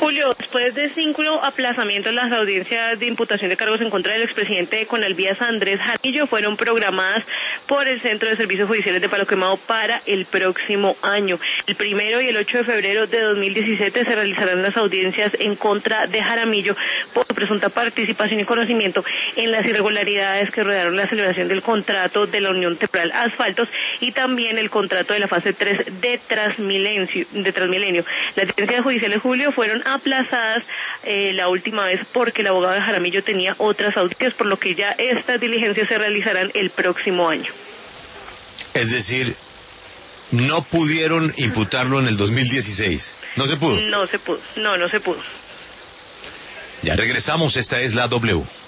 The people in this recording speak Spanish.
Julio, después de 5 aplazamientos, las audiencias de imputación de cargos en contra del expresidente de Conalvías, Andrés Jaramillo, fueron programadas por el Centro de Servicios Judiciales de Palo Quemado para el próximo año. El 1 y el 8 de febrero de 2017 se realizarán las audiencias en contra de Jaramillo por presunta participación y conocimiento en las irregularidades que rodearon la celebración del contrato de la Unión Temporal Asfaltos y también el contrato de la fase 3 de Transmilenio. Las audiencias judiciales, Julio, fueron aplazadas la última vez porque el abogado de Jaramillo tenía otras audiencias, por lo que ya estas diligencias se realizarán el próximo año. Es decir, no pudieron imputarlo en el 2016. ¿No se pudo? No se pudo. Ya regresamos, esta es la W.